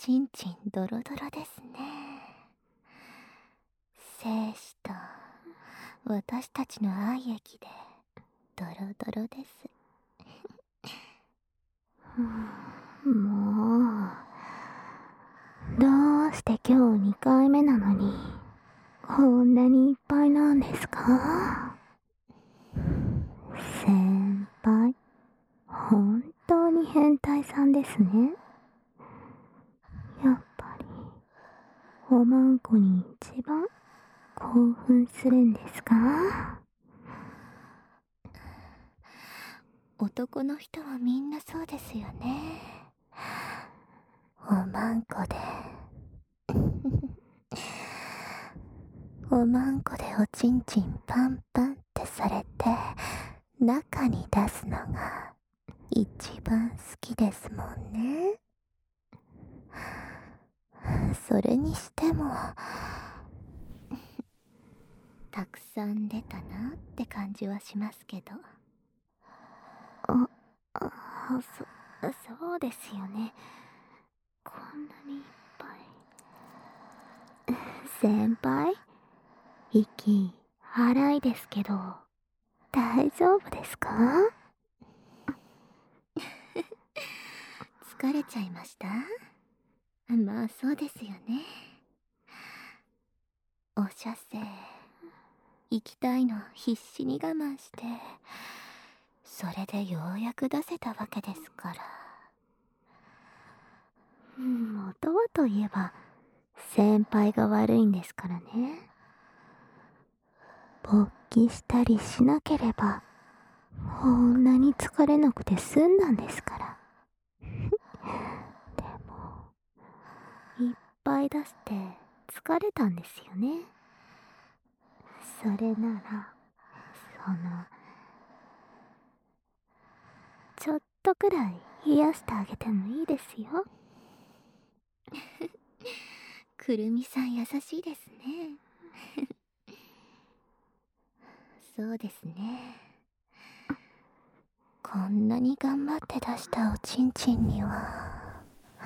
ちんちんドロドロですね。精子と私たちの愛液でドロドロです。もうどうして今日2回目なのにこんなにいっぱいなんですか？先輩、本当に変態さんですね。やっぱりおまんこに一番興奮するんですか？男の人はみんなそうですよね。おまんこでおまんこでおちんちんパンパンってされて中に出すのが一番好きですもんね。それにしてもたくさん出たなって感じはしますけど。そうですよね。こんなにいっぱい。先輩、息荒いですけど大丈夫ですか？疲れちゃいました？まあそうですよね。お射精行きたいの必死に我慢してそれでようやく出せたわけですから。元はといえば先輩が悪いんですからね。勃起したりしなければこんなに疲れなくて済んだんですから。でもいっぱい出して疲れたんですよね。それならちょっとくらい癒やしてあげてもいいですよ。くるみさん優しいですね。そうですね。こんなに頑張って出したおちんちんには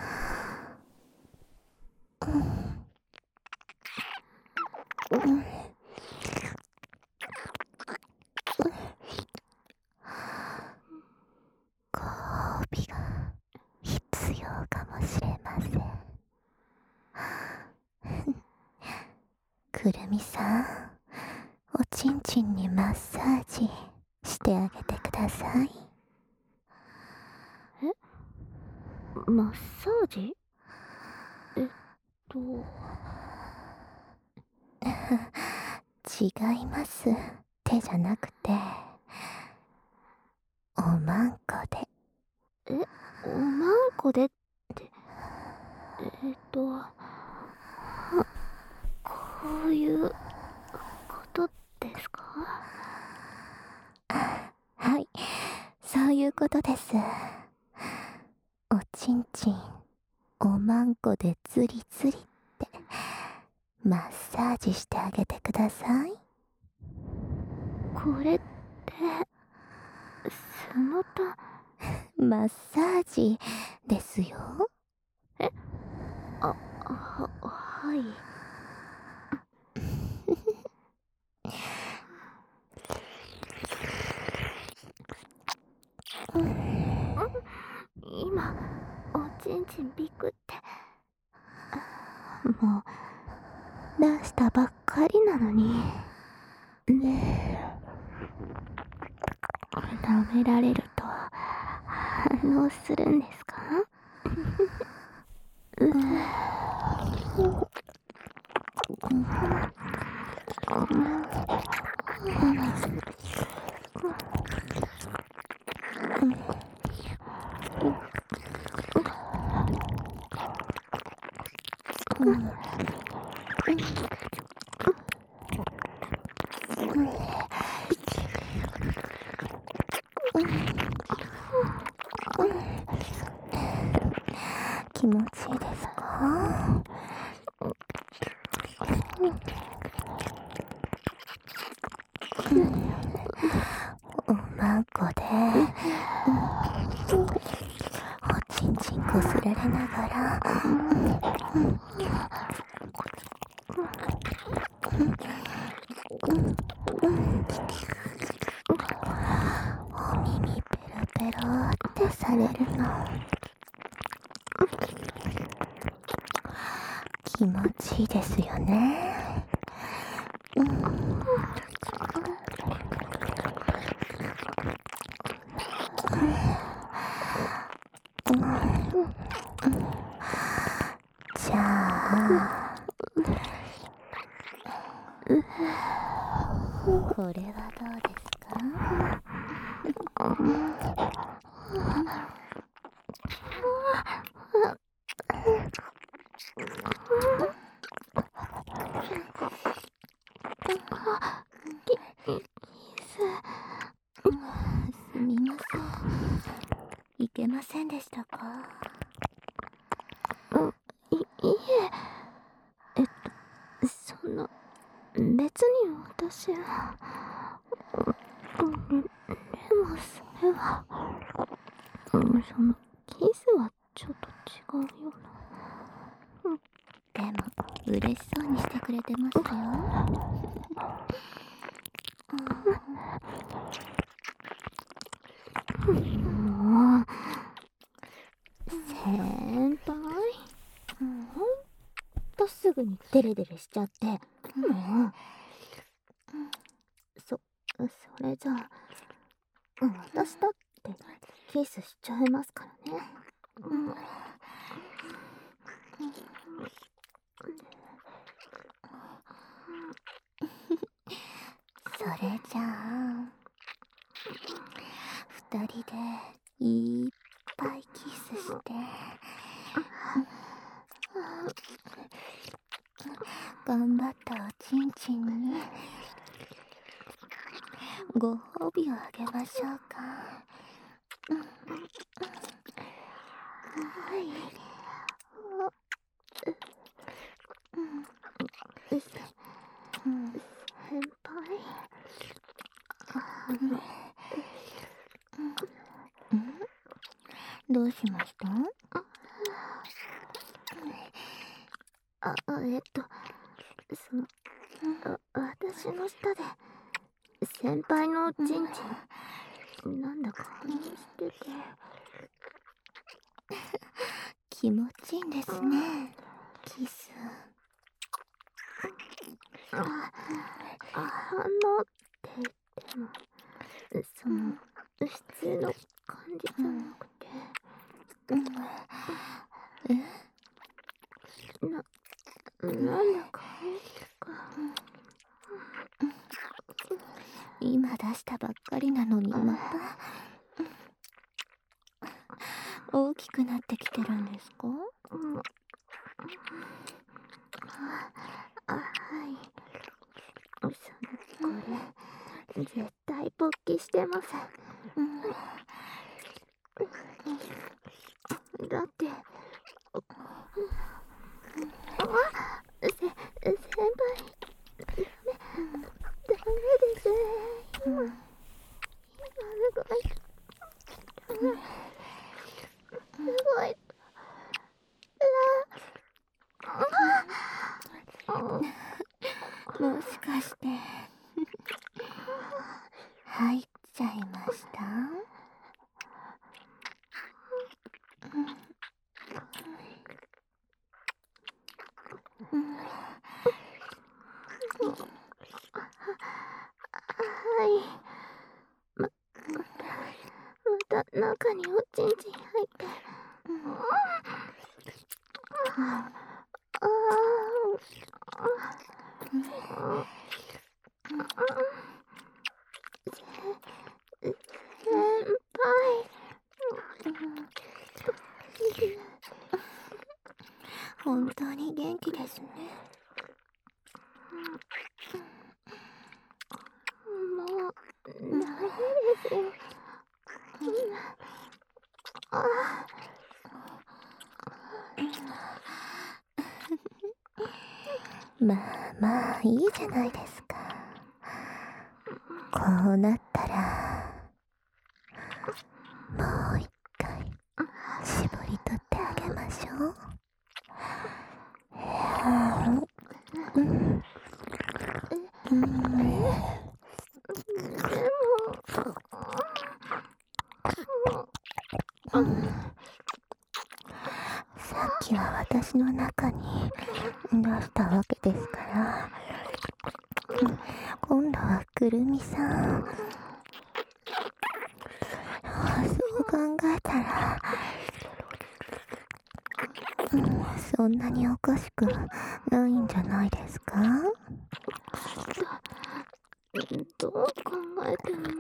ご褒美が必要かもしれません。くるみさん、おちんちんにマッサージしてあげてください。マッサージ？違います。手じゃなくておまんこで。おまんこでってこういうことですか？はい、そういうことです。おちんちんおまんこでズリズリってマッサージしてあげてください。これってその他マッサージですよ。はい。今おちんちんビクってもう出したばっかりなのに舐められると反応するんですか？気持ちいいですか？おまんこでおちんちんこすられながらお耳ペロペロってされるの気持ちいいですよね。じゃあこれはどうですか？すみません。いけませんでしたか？いえ、そんな、別に私は、でもそれは、その、キスはちょっと違うよな。でも、嬉しそうにしてくれてましたよ。もう、先輩、ほんとすぐにデレデレしちゃって、もう、それじゃあ、私だってキスしちゃいますからね。それじゃあ、二人でいっぱいキスして、頑張ったおちんちんにご褒美をあげましょうか。はい。先輩。どうしました？私の下で先輩のおちんちん、なんだかしてて気持ちいいんですね、キス。反応って言っても、普通の感じじゃなくて、なんだか今出したばっかりなのにまた大きくなってきてるんですか？はい。これ絶対勃起してません。だって先輩、ダメです。今すごいもしかして入っちゃいました？はい。また中におちんちん入って。先輩。本当に元気ですね。もうダメですよ。まあまあいいじゃないですか。こうなったらもう一回絞り取ってあげましょう。 さっきは私の中に出したわけですから、今度はくるみさん。そう考えたら、そんなにおかしくないんじゃないですか？どう考えても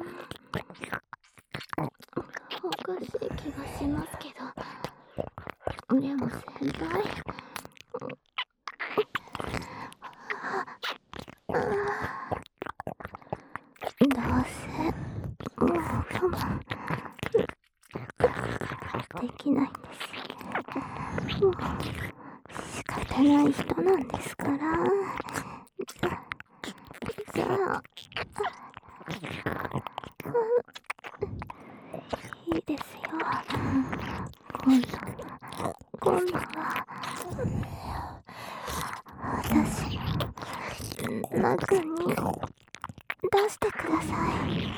おかしい気がしますけど。でも先輩、どうせもう我慢できないんです。もう仕方ない人なんですから。じゃあ、いいですよ。今度は私の中に出してください。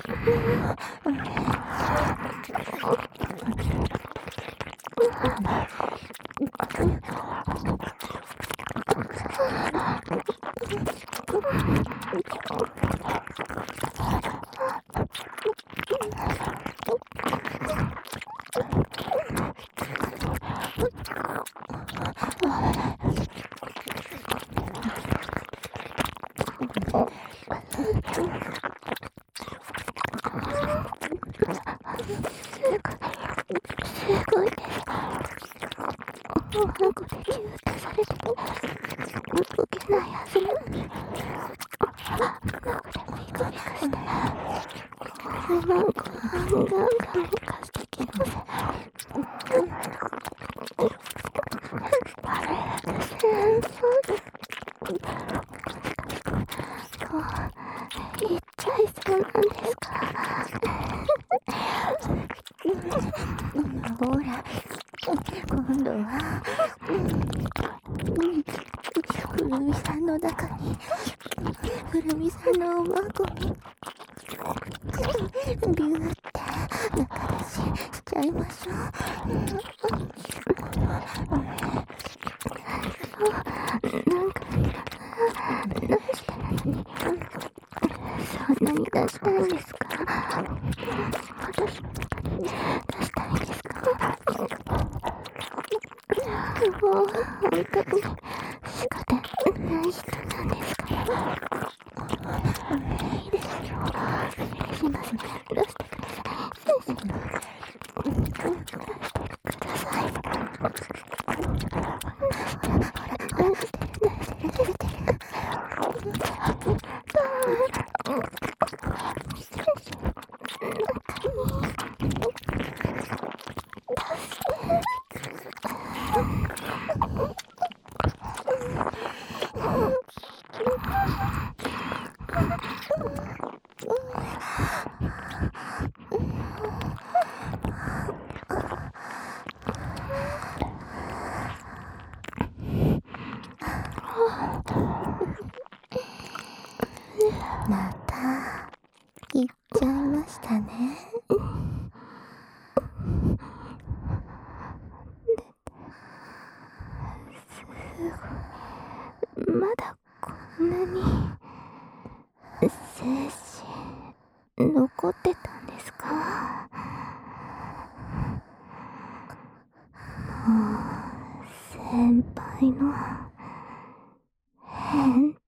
すごいです。おはこでギューッとされて動けないはずなのに、中でビクビクしてなんかガンガン貸してきます。あれ、先輩、言っちゃいそうなんですか？ほら、今度はくるみさんの中に、くるみさんのおまこにビューって中出ししちゃいましょう。なんか出したらに、そんなに出したいんですか？私の中に出したいんですか？もう本当に仕方ない人なんですから。いいですよ。お願いします。出してください。出してください。ほら、出してる。また言っちゃいましたね。すごい。まだこんなに精子残ってたんですか？もう先輩の変